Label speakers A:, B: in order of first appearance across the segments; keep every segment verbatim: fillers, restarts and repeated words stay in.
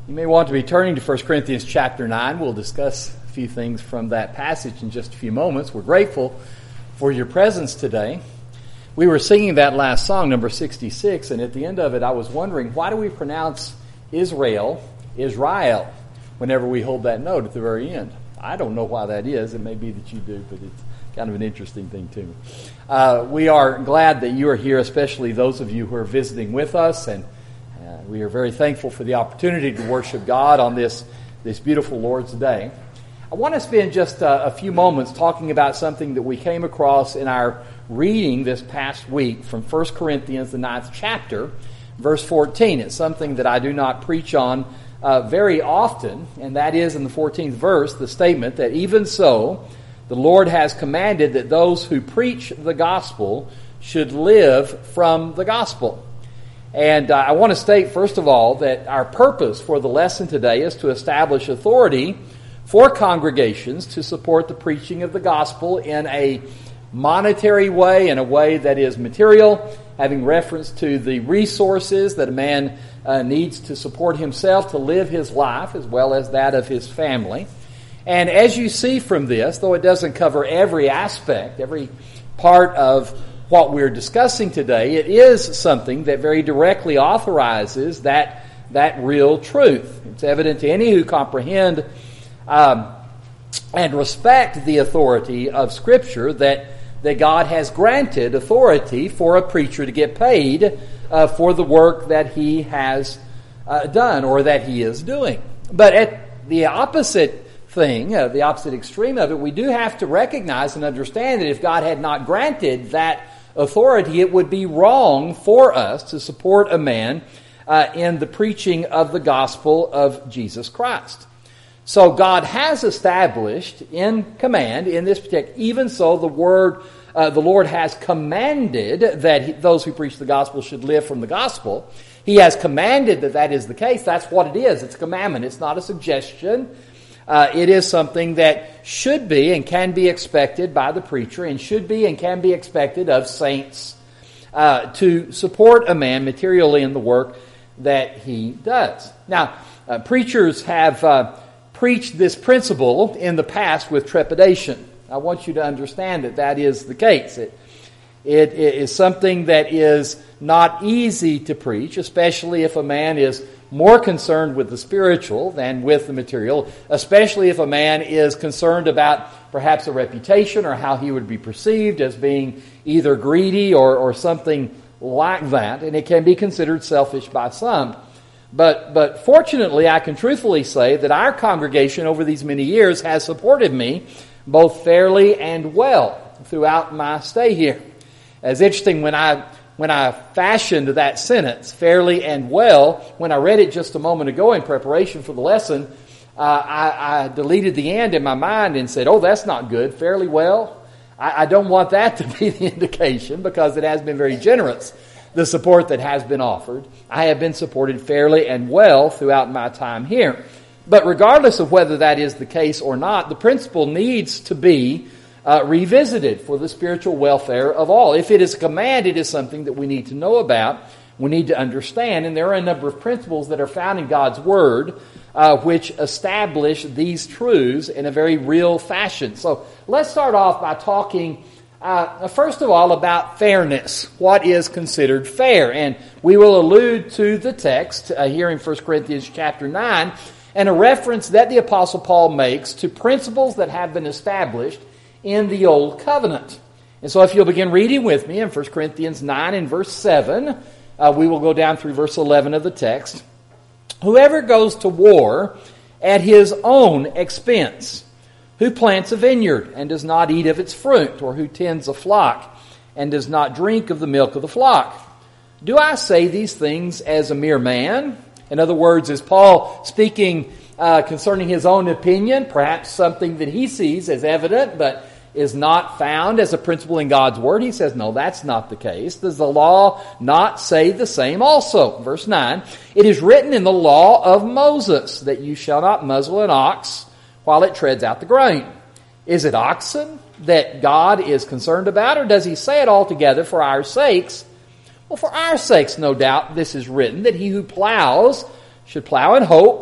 A: You may want to be turning to First Corinthians chapter nine. We'll discuss a few things from that passage in just a few moments. We're grateful for your presence today. We were singing that last song, number sixty-six, and at the end of it I was wondering, why do we pronounce Israel, Israel, whenever we hold that note at the very end? I don't know why that is. It may be that you do, but it's kind of an interesting thing to me. Uh, we are glad that you are here, especially those of you who are visiting with us, and uh, we are very thankful for the opportunity to worship God on this, this beautiful Lord's Day. I want to spend just a, a few moments talking about something that we came across in our reading this past week from First Corinthians, the ninth chapter, verse fourteen. It's something that I do not preach on uh, very often, and that is in the fourteenth verse, the statement that even so, the Lord has commanded that those who preach the gospel should live from the gospel. And uh, I want to state, first of all, that our purpose for the lesson today is to establish authority for congregations to support the preaching of the gospel in a monetary way, in a way that is material, having reference to the resources that a man uh, needs to support himself, to live his life, as well as that of his family. And as you see from this, though it doesn't cover every aspect, every part of what we're discussing today, it is something that very directly authorizes that, that real truth. It's evident to any who comprehend um, and respect the authority of Scripture that, that God has granted authority for a preacher to get paid uh, for the work that he has uh, done or that he is doing. But at the opposite thing, uh, the opposite extreme of it, we do have to recognize and understand that if God had not granted that authority, it would be wrong for us to support a man uh, in the preaching of the gospel of Jesus Christ. So God has established in command, in this particular, even so the word, uh, the Lord has commanded that he, those who preach the gospel should live from the gospel. He has commanded that that is the case. That's what it is. It's a commandment. It's not a suggestion. Uh, it is something that should be and can be expected by the preacher, and should be and can be expected of saints uh, to support a man materially in the work that he does. Now, uh, preachers have uh, preached this principle in the past with trepidation. I want you to understand that that is the case. It, it, it is something that is not easy to preach, especially if a man is more concerned with the spiritual than with the material, especially if a man is concerned about perhaps a reputation or how he would be perceived as being either greedy or, or something like that, and it can be considered selfish by some. But, but fortunately, I can truthfully say that our congregation over these many years has supported me both fairly and well throughout my stay here. It's interesting, when I When I fashioned that sentence, fairly and well, when I read it just a moment ago in preparation for the lesson, uh, I, I deleted the and in my mind and said, oh, that's not good, fairly well. I, I don't want that to be the indication, because it has been very generous, the support that has been offered. I have been supported fairly and well throughout my time here. But regardless of whether that is the case or not, the principle needs to be Uh, revisited for the spiritual welfare of all. If it is a command, it is something that we need to know about, we need to understand, and there are a number of principles that are found in God's Word uh, which establish these truths in a very real fashion. So let's start off by talking, uh, first of all, about fairness. What is considered fair? And we will allude to the text uh, here in First Corinthians chapter nine, and a reference that the Apostle Paul makes to principles that have been established in the Old Covenant. And so if you'll begin reading with me in First Corinthians nine and verse seven, uh, we will go down through verse eleven of the text. Whoever goes to war at his own expense, who plants a vineyard and does not eat of its fruit, or who tends a flock and does not drink of the milk of the flock. Do I say these things as a mere man? In other words, is Paul speaking uh, concerning his own opinion, perhaps something that he sees as evident, but is not found as a principle in God's Word? He says, no, that's not the case. Does the law not say the same also? Verse nine, it is written in the law of Moses that you shall not muzzle an ox while it treads out the grain. Is it oxen that God is concerned about, or does he say it altogether for our sakes? Well, for our sakes, no doubt, this is written, that he who plows should plow in hope,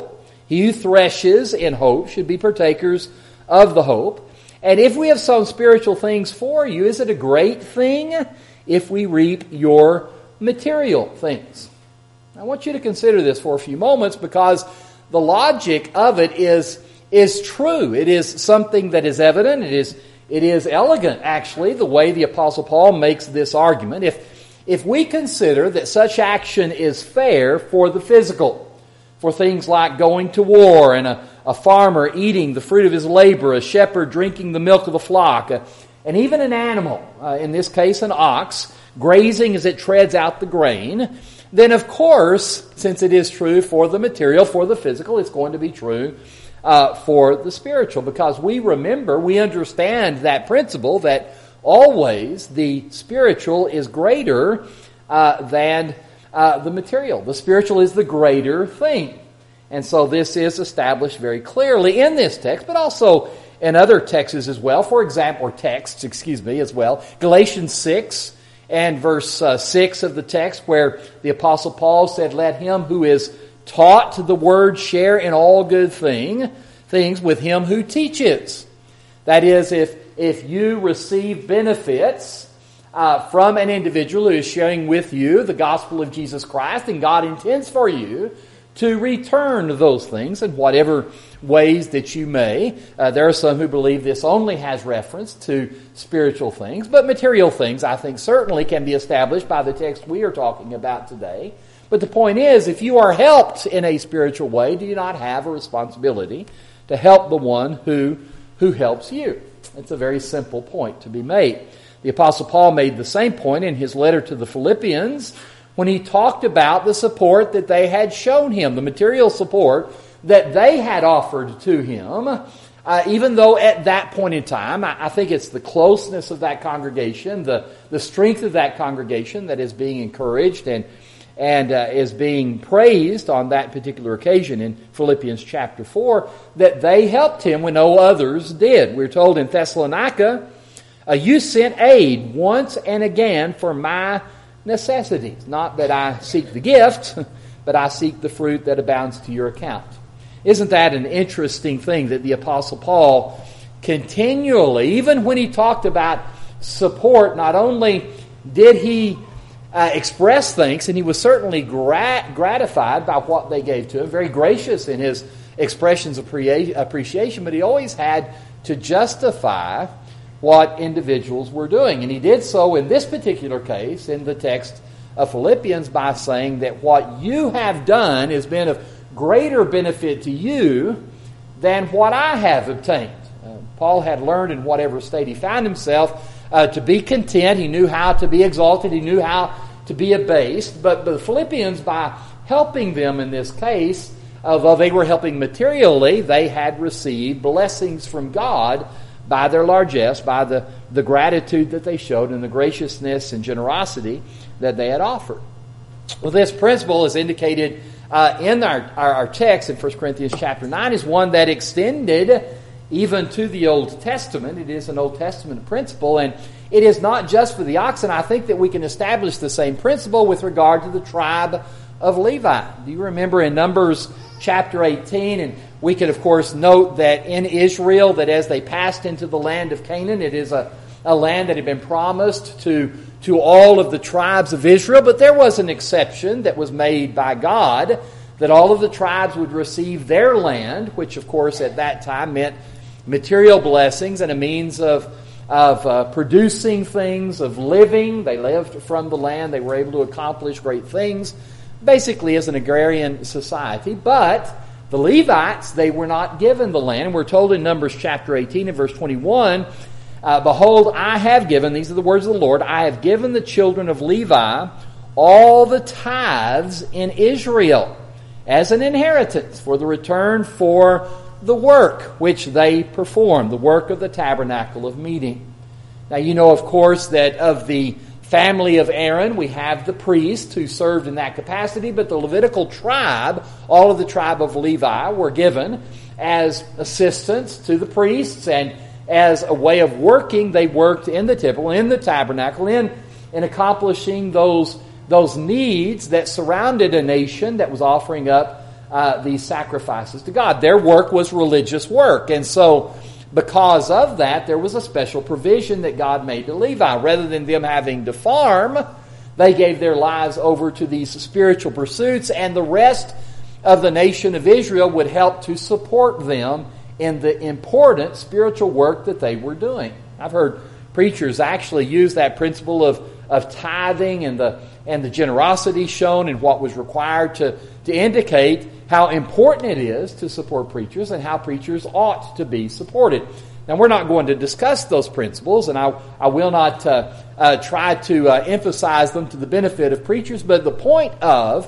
A: He who threshes in hope should be partakers of the hope. And if we have sown spiritual things for you, is it a great thing if we reap your material things? I want you to consider this for a few moments, because the logic of it is, is true. It is something that is evident. It is, it is elegant, actually, the way the Apostle Paul makes this argument. If, if we consider that such action is fair for the physical, for things like going to war and a, a farmer eating the fruit of his labor, a shepherd drinking the milk of the flock, uh, and even an animal, uh, in this case an ox, grazing as it treads out the grain, then of course, since it is true for the material, for the physical, it's going to be true uh, for the spiritual. Because we remember, we understand that principle that always the spiritual is greater uh, than uh, the material. The spiritual is the greater thing. And so this is established very clearly in this text, but also in other texts as well. For example, or texts, excuse me, as well. Galatians six and verse uh, six of the text, where the Apostle Paul said, "Let him who is taught the word share in all good thing, things with him who teaches." That is, if, if you receive benefits uh, from an individual who is sharing with you the gospel of Jesus Christ, and God intends for you to return those things in whatever ways that you may. Uh, there are some who believe this only has reference to spiritual things, but material things, I think, certainly can be established by the text we are talking about today. But the point is, if you are helped in a spiritual way, do you not have a responsibility to help the one who, who helps you? It's a very simple point to be made. The Apostle Paul made the same point in his letter to the Philippians, when he talked about the support that they had shown him, the material support that they had offered to him, uh, even though at that point in time, I, I think it's the closeness of that congregation, the, the strength of that congregation that is being encouraged and, and uh, is being praised on that particular occasion in Philippians chapter four, that they helped him when no others did. We're told in Thessalonica, uh, you sent aid once and again for my necessities. Not that I seek the gift, but I seek the fruit that abounds to your account. Isn't that an interesting thing that the Apostle Paul continually, even when he talked about support, not only did he uh, express thanks, and he was certainly grat- gratified by what they gave to him, very gracious in his expressions of pre- appreciation, but he always had to justify what individuals were doing. And he did so in this particular case, in the text of Philippians, by saying that what you have done has been of greater benefit to you than what I have obtained. Uh, Paul had learned in whatever state he found himself uh, to be content. He knew how to be exalted. He knew how to be abased. But, but the Philippians, by helping them in this case, although they were helping materially, they had received blessings from God by their largesse, by the, the gratitude that they showed and the graciousness and generosity that they had offered. Well, this principle is indicated uh, in our, our, our text in First Corinthians chapter nine, is one that extended even to the Old Testament. It is an Old Testament principle, and it is not just for the oxen. I think that we can establish the same principle with regard to the tribe of Levi. Do you remember in Numbers chapter eighteen, and we can, of course, note that in Israel, that as they passed into the land of Canaan, it is a, a land that had been promised to, to all of the tribes of Israel. But there was an exception that was made by God, that all of the tribes would receive their land, which, of course, at that time meant material blessings and a means of, of uh, producing things, of living. They lived from the land. They were able to accomplish great things, basically as an agrarian society. But the Levites, they were not given the land. We're told in Numbers chapter eighteen and verse twenty-one, uh, behold, I have given, these are the words of the Lord, I have given the children of Levi all the tithes in Israel as an inheritance for the return for the work which they perform, the work of the tabernacle of meeting. Now you know, of course, that of the family of Aaron, we have the priests who served in that capacity, but the Levitical tribe, all of the tribe of Levi, were given as assistants to the priests, and as a way of working, they worked in the temple, in the tabernacle, in, in accomplishing those, those needs that surrounded a nation that was offering up uh, these sacrifices to God. Their work was religious work. And so because of that, there was a special provision that God made to Levi. Rather than them having to farm, they gave their lives over to these spiritual pursuits, and the rest of the nation of Israel would help to support them in the important spiritual work that they were doing. I've heard preachers actually use that principle of, of tithing and the and the generosity shown and what was required to, to indicate how important it is to support preachers and how preachers ought to be supported. Now, we're not going to discuss those principles, and I, I will not uh, uh, try to uh, emphasize them to the benefit of preachers, but the point of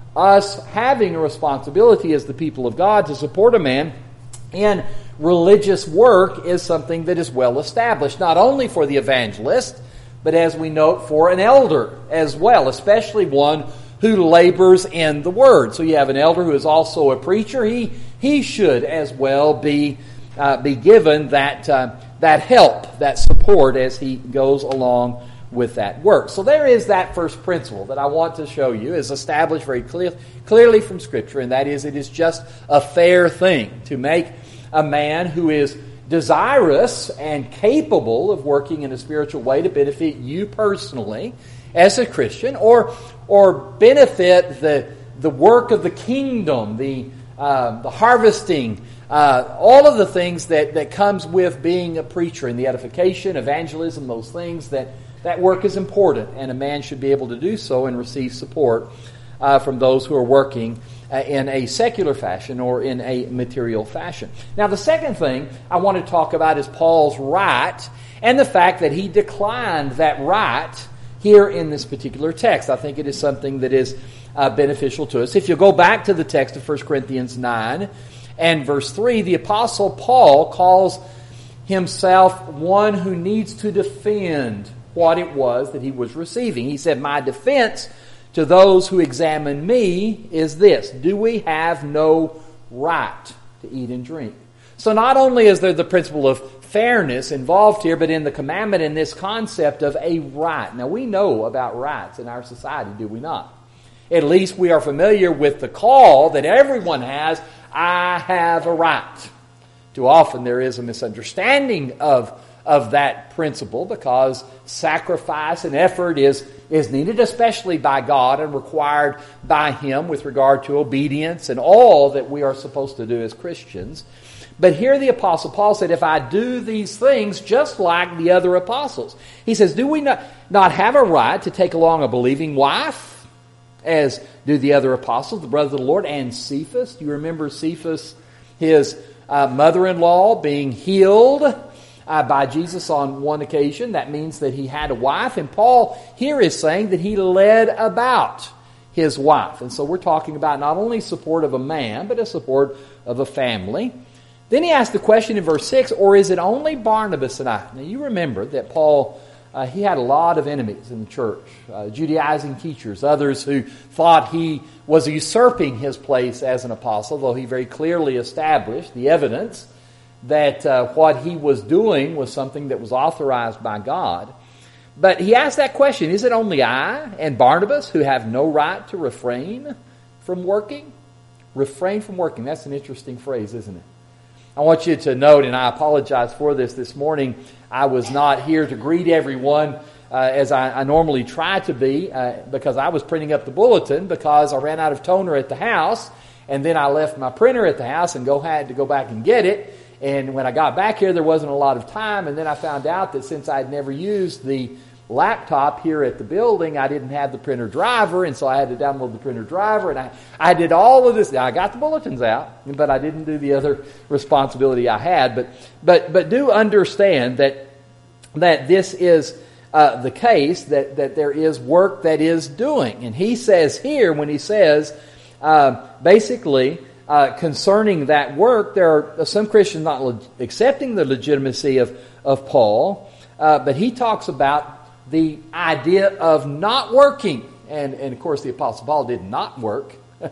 A: us having a responsibility as the people of God to support a man in religious work is something that is well established, not only for the evangelist, but as we note, for an elder as well, especially one who labors in the Word. So you have an elder who is also a preacher. He he should as well be uh, be given that uh, that help, that support as he goes along with that work. So there is that first principle that I want to show you is established very clear, clearly from Scripture, and that is it is just a fair thing to make a man who is desirous and capable of working in a spiritual way to benefit you personally as a Christian, or or benefit the the work of the kingdom, the uh, the harvesting, uh, all of the things that, that comes with being a preacher, and the edification, evangelism, those things, that, that work is important, and a man should be able to do so and receive support uh, from those who are working Uh, in a secular fashion or in a material fashion. Now, the second thing I want to talk about is Paul's right and the fact that he declined that right here in this particular text. I think it is something that is uh, beneficial to us. If you go back to the text of First Corinthians nine and verse three, the Apostle Paul calls himself one who needs to defend what it was that he was receiving. He said, "My defense to those who examine me is this: do we have no right to eat and drink?" So not only is there the principle of fairness involved here, but in the commandment, in this concept of a right. Now, we know about rights in our society, do we not? At least we are familiar with the call that everyone has, "I have a right." Too often there is a misunderstanding of of that principle, because sacrifice and effort is, is needed, especially by God, and required by Him with regard to obedience and all that we are supposed to do as Christians. But here the Apostle Paul said, if I do these things just like the other apostles, he says, do we not, not have a right to take along a believing wife, as do the other apostles, the brother of the Lord, and Cephas? Do you remember Cephas, his uh, mother-in-law, being healed Uh, by Jesus on one occasion? That means that he had a wife. And Paul here is saying that he led about his wife. And so we're talking about not only support of a man, but a support of a family. Then he asked the question in verse six, or is it only Barnabas and I? Now you remember that Paul, uh, he had a lot of enemies in the church. Uh, Judaizing teachers, others who thought he was usurping his place as an apostle, though he very clearly established the evidence that uh, what he was doing was something that was authorized by God. But he asked that question, is it only I and Barnabas who have no right to refrain from working? Refrain from working. That's an interesting phrase, isn't it? I want you to note, and I apologize for this this morning, I was not here to greet everyone uh, as I, I normally try to be, uh, because I was printing up the bulletin because I ran out of toner at the house, and then I left my printer at the house and go had to go back and get it. And when I got back here, there wasn't a lot of time, and then I found out that since I'd never used the laptop here at the building, I didn't have the printer driver, and so I had to download the printer driver, and I, I did all of this. Now, I got the bulletins out, but I didn't do the other responsibility I had. But but but do understand that that this is uh, the case, that, that there is work that is doing. And he says here, when he says, uh, basically, Uh, concerning that work, there are some Christians not leg- accepting the legitimacy of, of Paul, uh, but he talks about the idea of not working. And, and of course, the Apostle Paul did not work.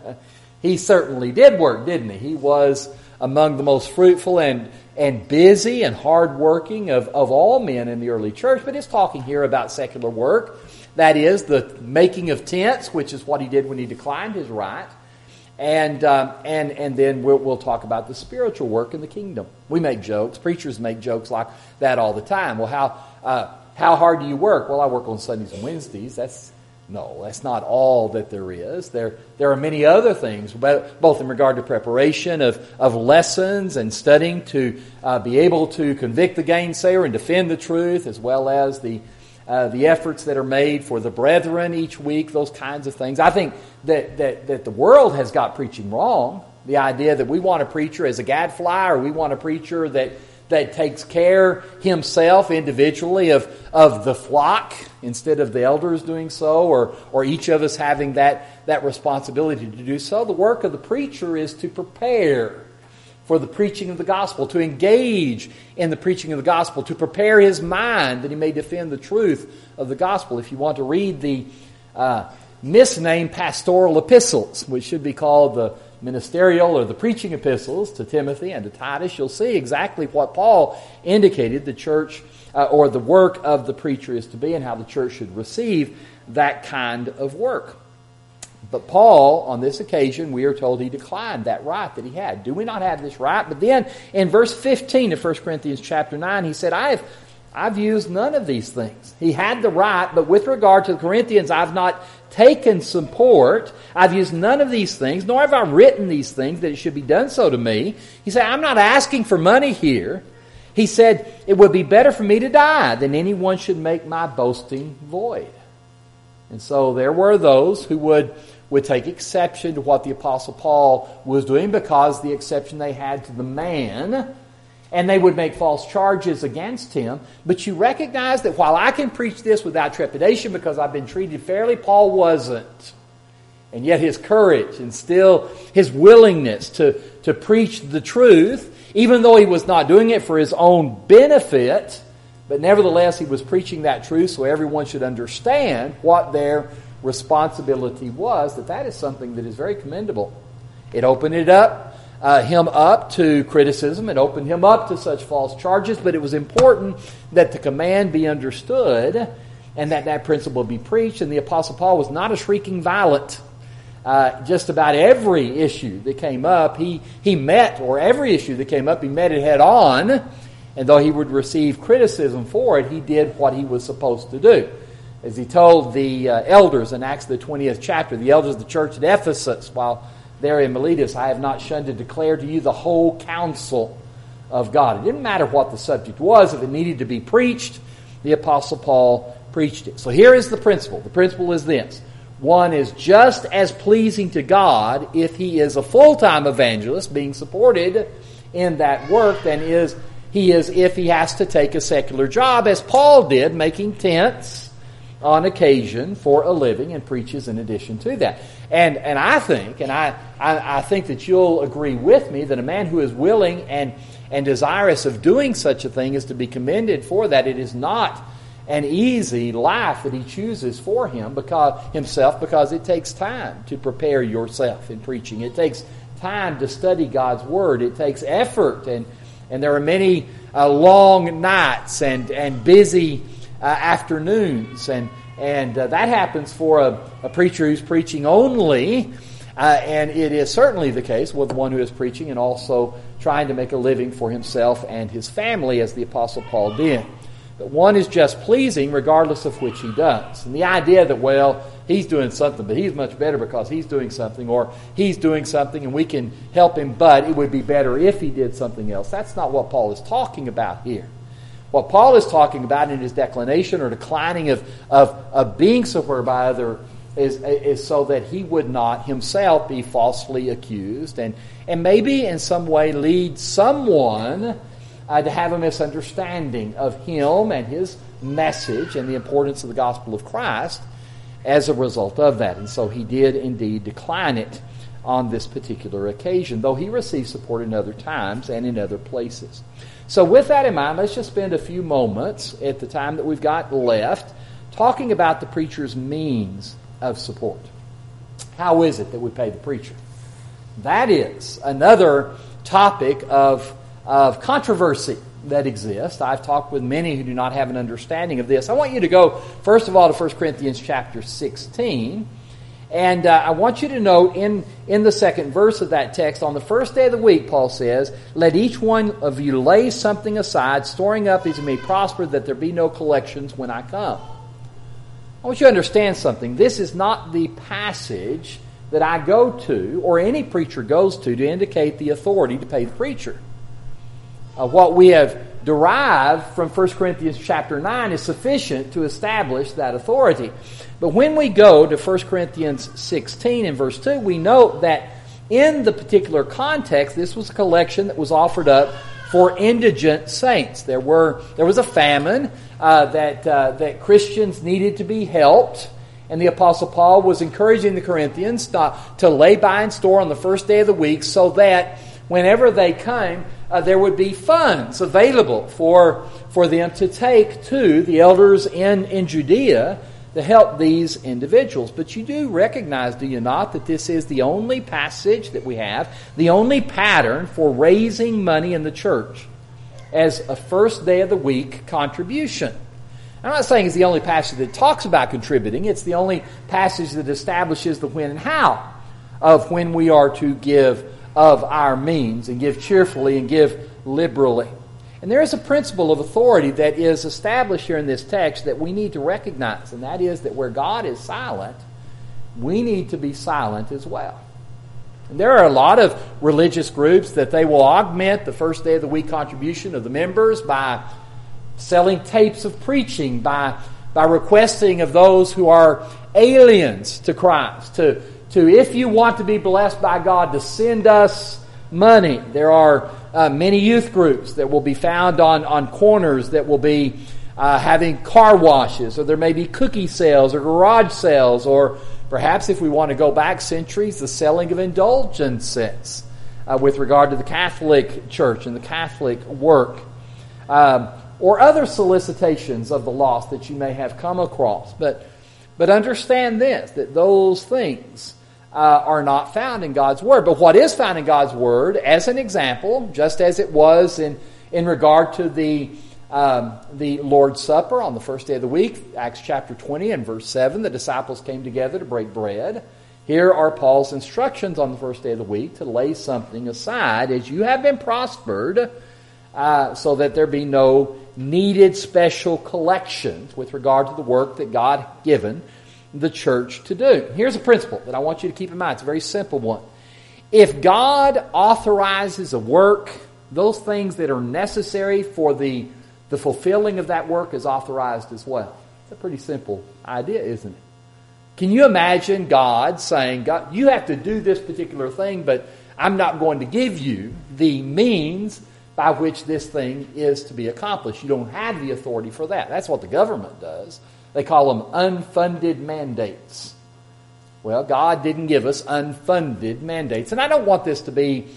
A: He certainly did work, didn't he? He was among the most fruitful and, and busy and hard-working of, of all men in the early church, but it's talking here about secular work. That is, the making of tents, which is what he did when he declined his right. And um, and and then we'll, we'll talk about the spiritual work in the kingdom. We make jokes. Preachers make jokes like that all the time. Well, how uh, how hard do you work? Well, I work on Sundays and Wednesdays. That's no, that's not all that there is. There there are many other things, both in regard to preparation of, of lessons and studying to uh, be able to convict the gainsayer and defend the truth, as well as the Uh, the efforts that are made for the brethren each week, those kinds of things. I think that, that, that the world has got preaching wrong. The idea that we want a preacher as a gadfly, or we want a preacher that, that takes care himself individually of, of the flock instead of the elders doing so, or, or each of us having that, that responsibility to do so. The work of the preacher is to prepare for the preaching of the gospel, to engage in the preaching of the gospel, to prepare his mind that he may defend the truth of the gospel. If you want to read the uh, misnamed pastoral epistles, which should be called the ministerial or the preaching epistles to Timothy and to Titus, you'll see exactly what Paul indicated the church uh, or the work of the preacher is to be, and how the church should receive that kind of work. But Paul, on this occasion, we are told he declined that right that he had. Do we not have this right? But then in verse fifteen of First Corinthians chapter nine, he said, I've, I've used none of these things. He had the right, but with regard to the Corinthians, I've not taken support. I've used none of these things, nor have I written these things that it should be done so to me. He said, I'm not asking for money here. He said, it would be better for me to die than anyone should make my boasting void. And so there were those who would would take exception to what the Apostle Paul was doing, because the exception they had to the man, and they would make false charges against him. But you recognize that while I can preach this without trepidation because I've been treated fairly, Paul wasn't. And yet his courage and still his willingness to, to preach the truth, even though he was not doing it for his own benefit, but nevertheless he was preaching that truth so everyone should understand what their responsibility was, that that is something that is very commendable. It opened it up, uh, him up to criticism. It opened him up to such false charges, but it was important that the command be understood and that that principle be preached. And the Apostle Paul was not a shrieking violent. Uh, just about every issue that came up, he, he met, or every issue that came up, he met it head on. And though he would receive criticism for it, he did what he was supposed to do. As he told the uh, elders in Acts the twentieth chapter, the elders of the church at Ephesus, while there in Miletus, I have not shunned to declare to you the whole counsel of God. It didn't matter what the subject was. If it needed to be preached, the Apostle Paul preached it. So here is the principle. The principle is this. One is just as pleasing to God if he is a full-time evangelist being supported in that work than is he is if he has to take a secular job, as Paul did, making tents on occasion for a living, and preaches in addition to that. And and I think, and I, I, I think that you'll agree with me, that a man who is willing and, and desirous of doing such a thing is to be commended for that. It is not an easy life that he chooses for him because himself, because it takes time to prepare yourself in preaching. It takes time to study God's Word. It takes effort, and and there are many uh, long nights and, and busy Uh, afternoons, and and uh, that happens for a, a preacher who's preaching only, uh, and it is certainly the case with one who is preaching and also trying to make a living for himself and his family, as the Apostle Paul did. But one is just pleasing regardless of which he does. And the idea that, well, he's doing something, but he's much better because he's doing something, or he's doing something and we can help him, but it would be better if he did something else. That's not what Paul is talking about here. What Paul is talking about in his declination or declining of, of, of being supported by other is, is so that he would not himself be falsely accused and, and maybe in some way lead someone uh, to have a misunderstanding of him and his message and the importance of the gospel of Christ as a result of that. And so he did indeed decline it on this particular occasion, though he received support in other times and in other places. So with that in mind, let's just spend a few moments at the time that we've got left talking about the preacher's means of support. How is it that we pay the preacher? That is another topic of, of controversy that exists. I've talked with many who do not have an understanding of this. I want you to go, first of all, to First Corinthians chapter sixteen And uh, I want you to note in, in the second verse of that text, on the first day of the week, Paul says, let each one of you lay something aside, storing up as he may prosper, that there be no collections when I come. I want you to understand something. This is not the passage that I go to, or any preacher goes to, to indicate the authority to pay the preacher. Uh, what we have derived from First Corinthians chapter nine is sufficient to establish that authority. But when we go to First Corinthians sixteen and verse two, we note that in the particular context, this was a collection that was offered up for indigent saints. There were there was a famine uh, that uh, that Christians needed to be helped, and the Apostle Paul was encouraging the Corinthians not to lay by and store on the first day of the week, so that whenever they came, uh, there would be funds available for for them to take to the elders in in Judea to help these individuals. But you do recognize, do you not, that this is the only passage that we have, the only pattern for raising money in the church as a first day of the week contribution. I'm not saying it's the only passage that talks about contributing. It's the only passage that establishes the when and how of when we are to give of our means and give cheerfully and give liberally. And there is a principle of authority that is established here in this text that we need to recognize, and that is that where God is silent, we need to be silent as well. And there are a lot of religious groups that they will augment the first day of the week contribution of the members by selling tapes of preaching, by by requesting of those who are aliens to Christ, to, to if you want to be blessed by God, to send us money. There are uh, many youth groups that will be found on, on corners that will be uh, having car washes, or there may be cookie sales or garage sales, or perhaps if we want to go back centuries, the selling of indulgences uh, with regard to the Catholic Church and the Catholic work. Um, or other solicitations of the lost that you may have come across. But but understand this, that those things uh, are not found in God's Word. But what is found in God's Word, as an example, just as it was in, in regard to the um, the Lord's Supper on the first day of the week, Acts chapter twenty and verse seven, the disciples came together to break bread. Here are Paul's instructions on the first day of the week to lay something aside as you have been prospered, uh, so that there be no needed special collections with regard to the work that God had given the church to do. Here's a principle that I want you to keep in mind. It's a very simple one. If God authorizes a work, those things that are necessary for the, the fulfilling of that work is authorized as well. It's a pretty simple idea, isn't it? Can you imagine God saying, God, you have to do this particular thing, but I'm not going to give you the means by which this thing is to be accomplished. You don't have the authority for that. That's what the government does. They call them unfunded mandates. Well, God didn't give us unfunded mandates. And I don't want this to be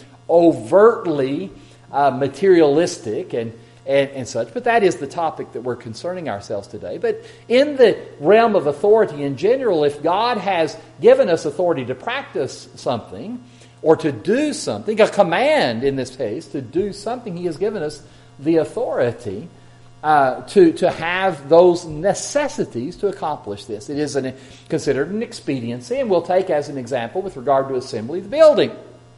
A: overtly uh, materialistic and, and, and such, but that is the topic that we're concerning ourselves today. But in the realm of authority in general, if God has given us authority to practice something, or to do something, a command in this case, to do something, He has given us the authority uh, to, to have those necessities to accomplish this. It is an, considered an expediency, and we'll take as an example with regard to assembly the building.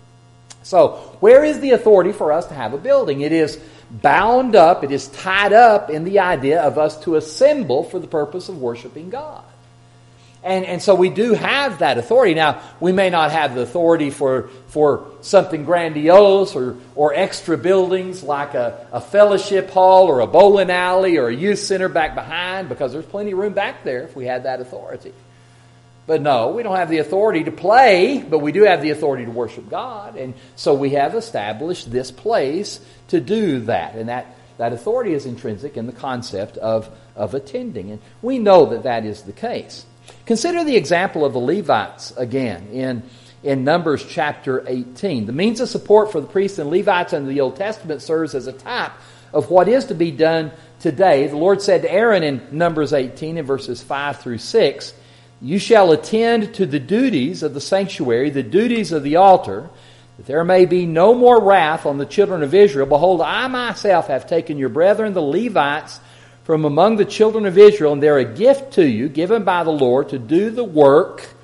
A: So, where is the authority for us to have a building? It is bound up, it is tied up in the idea of us to assemble for the purpose of worshiping God. And and so we do have that authority. Now, we may not have the authority for for something grandiose or, or extra buildings like a, a fellowship hall or a bowling alley or a youth center back behind, because there's plenty of room back there if we had that authority. But no, we don't have the authority to play, but we do have the authority to worship God. And so we have established this place to do that. And that, that authority is intrinsic in the concept of, of attending. And we know that that is the case. Consider the example of the Levites again in, in Numbers chapter eighteen. The means of support for the priests and Levites under the Old Testament serves as a type of what is to be done today. The Lord said to Aaron in Numbers eighteen in verses five through six, "You shall attend to the duties of the sanctuary, the duties of the altar, that there may be no more wrath on the children of Israel. Behold, I myself have taken your brethren, the Levites, from among the children of Israel, and they're a gift to you, given by the Lord, to do the work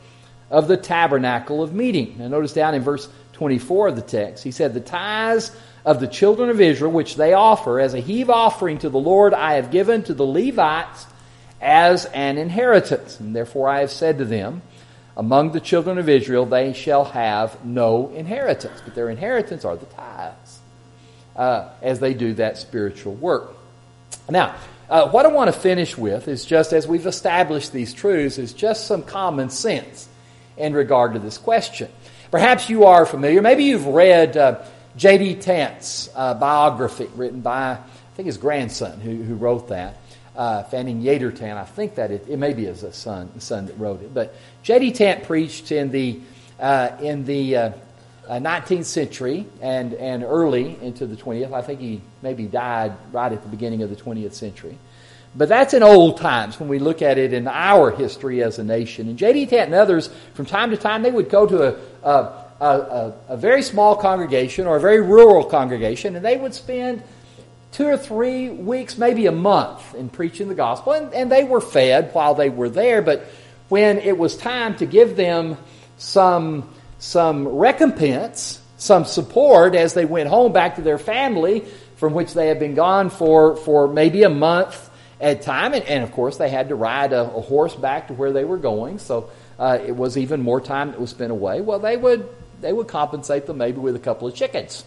A: of the tabernacle of meeting. Now notice down in verse twenty-four of the text, he said, the tithes of the children of Israel, which they offer as a heave offering to the Lord, I have given to the Levites as an inheritance. And therefore I have said to them, among the children of Israel they shall have no inheritance. But their inheritance are the tithes, uh, as they do that spiritual work. Now, uh, what I want to finish with is just, as we've established these truths, is just some common sense in regard to this question. Perhaps you are familiar, maybe you've read uh, J D Tant's uh, biography written by, I think his grandson who, who wrote that. Uh, Fanning Yater Tant, I think that it, it may be his son, the son that wrote it. But J D Tant preached in the uh, in the uh, uh, nineteenth century and and early into the twentieth. I think he maybe died right at the beginning of the twentieth century. But that's in old times when we look at it in our history as a nation. And J D Tant and others, from time to time, they would go to a a, a, a very small congregation or a very rural congregation, and they would spend two or three weeks, maybe a month, in preaching the gospel. And, and they were fed while they were there. But when it was time to give them some, some recompense, some support as they went home back to their family, from which they had been gone for, for maybe a month at a time. And, and of course, they had to ride a, a horse back to where they were going. So uh, it was even more time that was spent away. Well, they would, they would compensate them maybe with a couple of chickens.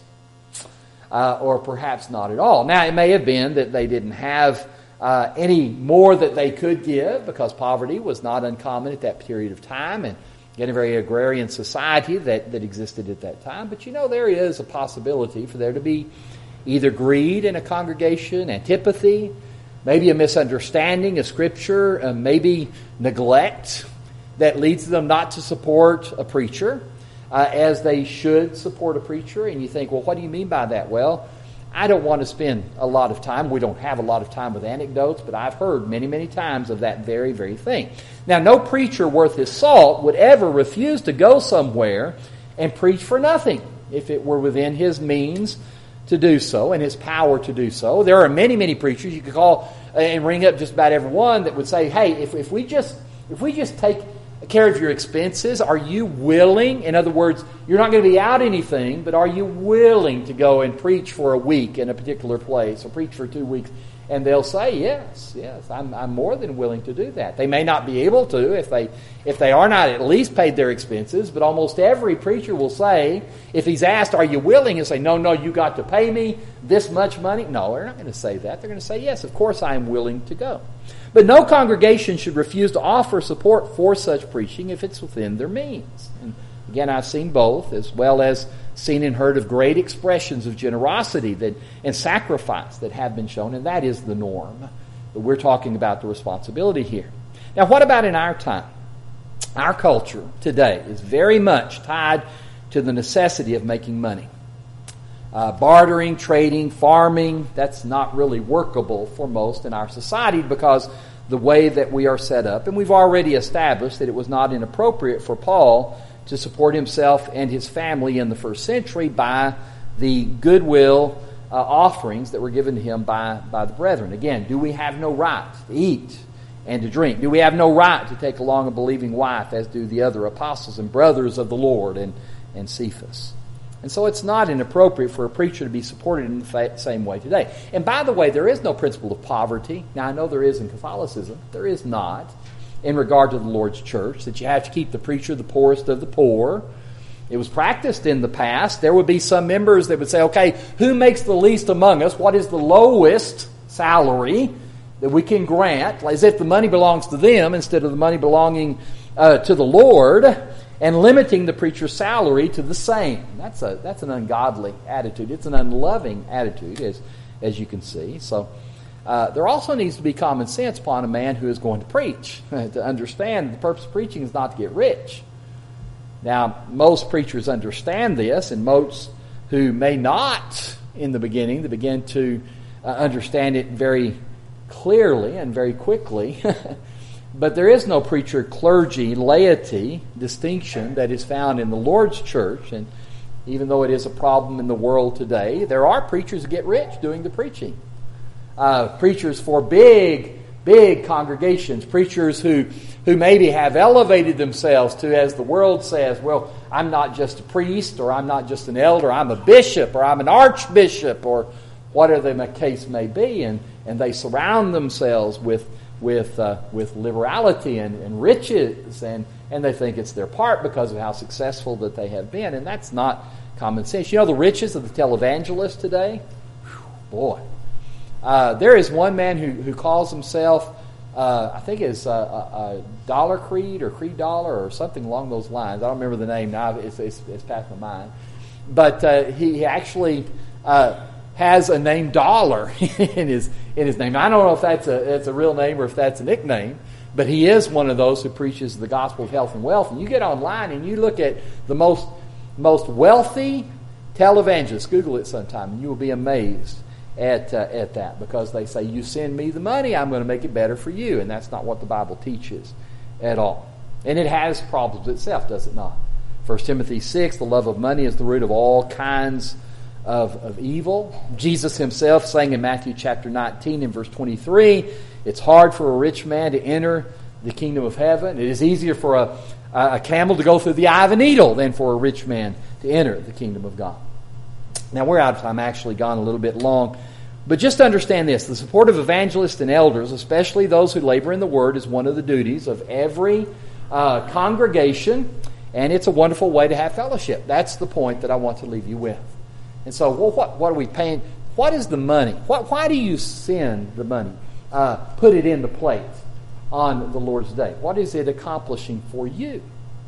A: Uh, or perhaps not at all. Now, it may have been that they didn't have uh, any more that they could give, because poverty was not uncommon at that period of time, and in a very agrarian society that, that existed at that time. But you know, there is a possibility for there to be either greed in a congregation, antipathy, maybe a misunderstanding of Scripture, uh, maybe neglect that leads them not to support a preacher Uh, as they should support a preacher. And you think, well, what do you mean by that? Well, I don't want to spend a lot of time. We don't have a lot of time with anecdotes, but I've heard many, many times of that very, very thing. Now, no preacher worth his salt would ever refuse to go somewhere and preach for nothing if it were within his means to do so and his power to do so. There are many, many preachers you could call and ring up just about every one that would say, hey, if, if we just if we just take care of your expenses, are you willing? In other words, you're not going to be out anything, but are you willing to go and preach for a week in a particular place, or preach for two weeks? And they'll say, yes, yes, I'm, I'm more than willing to do that. They may not be able to if they if they are not at least paid their expenses, but almost every preacher will say, if he's asked, are you willing? He'll say, no, no, you got to pay me this much money. No, they're not going to say that. They're going to say, yes, of course I am willing to go. But no congregation should refuse to offer support for such preaching if it's within their means. And again, I've seen both, as well as seen and heard of great expressions of generosity that and sacrifice that have been shown, and that is the norm. But we're talking about the responsibility here. Now, what about in our time? Our culture today is very much tied to the necessity of making money. Uh, bartering, trading, farming, that's not really workable for most in our society because the way that we are set up. And we've already established that it was not inappropriate for Paul to support himself and his family in the first century by the goodwill uh, offerings that were given to him by, by the brethren. Again, do we have no right to eat and to drink? Do we have no right to take along a believing wife, as do the other apostles and brothers of the Lord and, and Cephas? And so it's not inappropriate for a preacher to be supported in the same way today. And by the way, there is no principle of poverty. Now, I know there is in Catholicism. There is not in regard to the Lord's church, that you have to keep the preacher the poorest of the poor. It was practiced in the past. There would be some members that would say, okay, who makes the least among us? What is the lowest salary that we can grant? As if the money belongs to them instead of the money belonging uh, to the Lord, and limiting the preacher's salary to the same. That's a that's an ungodly attitude. It's an unloving attitude, as as you can see. So uh, there also needs to be common sense upon a man who is going to preach, to understand the purpose of preaching is not to get rich. Now, most preachers understand this, and most who may not in the beginning, they begin to uh, understand it very clearly and very quickly. But there is no preacher, clergy, laity distinction that is found in the Lord's church. And even though it is a problem in the world today, there are preachers who get rich doing the preaching. Uh, preachers for big big congregations, preachers who, who maybe have elevated themselves to, as the world says, well, I'm not just a priest, or I'm not just an elder, I'm a bishop, or I'm an archbishop, or whatever the case may be, and, and they surround themselves with with uh, with liberality and, and riches, and, and they think it's their part because of how successful that they have been, and that's not common sense. You know the riches of the televangelist today? Whew, boy. Uh, there is one man who, who calls himself, uh, I think it's a, a, a Dollar Creed or Creed Dollar or something along those lines. I don't remember the name now. It's, it's, it's past my mind. But uh, he actually uh, has a name Dollar in his in his name. I don't know if that's a that's a real name or if that's a nickname, but he is one of those who preaches the gospel of health and wealth. And you get online and you look at the most most wealthy televangelists. Google it sometime, and you will be amazed at uh, at that, because they say, you send me the money, I'm going to make it better for you, and that's not what the Bible teaches at all. And it has problems itself, does it not? First Timothy six, the love of money is the root of all kinds of, of evil. Jesus himself saying in Matthew chapter nineteen and verse twenty-three, it's hard for a rich man to enter the kingdom of heaven. It is easier for a, a camel to go through the eye of a needle than for a rich man to enter the kingdom of God. Now, we're out of time, actually gone a little bit long. But just understand this, the support of evangelists and elders, especially those who labor in the Word, is one of the duties of every uh, congregation, and it's a wonderful way to have fellowship. That's the point that I want to leave you with. And so, well, what, what are we paying? What is the money? What, why do you send the money? Uh, put it in the plate on the Lord's Day. What is it accomplishing for you?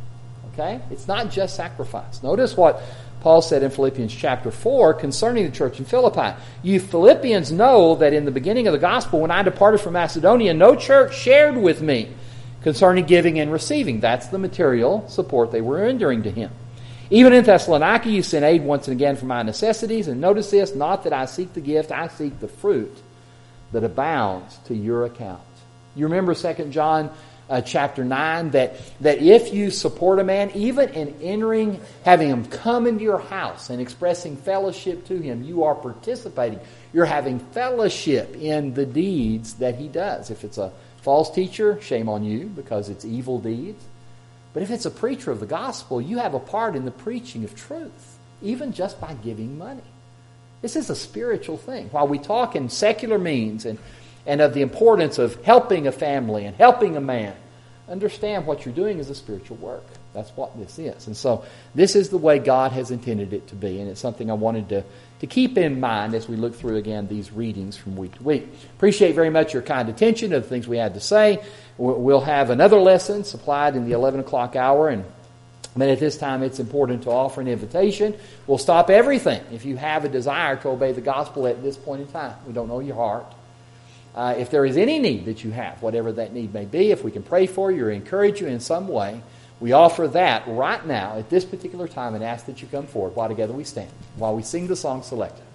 A: Okay? It's not just sacrifice. Notice what Paul said in Philippians chapter four concerning the church in Philippi. You Philippians know that in the beginning of the gospel, when I departed from Macedonia, no church shared with me concerning giving and receiving. That's the material support they were rendering to him. Even in Thessalonica, you sent aid once and again for my necessities. And notice this, not that I seek the gift, I seek the fruit that abounds to your account. You remember Second John Uh, chapter nine, that, that if you support a man, even in entering, having him come into your house and expressing fellowship to him, you are participating. You're having fellowship in the deeds that he does. If it's a false teacher, shame on you, because it's evil deeds. But if it's a preacher of the gospel, you have a part in the preaching of truth, even just by giving money. This is a spiritual thing. While we talk in secular means and and of the importance of helping a family and helping a man, understand what you're doing is a spiritual work. That's what this is. And so this is the way God has intended it to be, and it's something I wanted to, to keep in mind as we look through, again, these readings from week to week. Appreciate very much your kind attention to the things we had to say. We'll have another lesson supplied in the eleven o'clock hour, and but at this time it's important to offer an invitation. We'll stop everything if you have a desire to obey the gospel at this point in time. We don't know your heart. Uh, if there is any need that you have, whatever that need may be, if we can pray for you or encourage you in some way, we offer that right now at this particular time and ask that you come forward while together we stand, while we sing the song selected.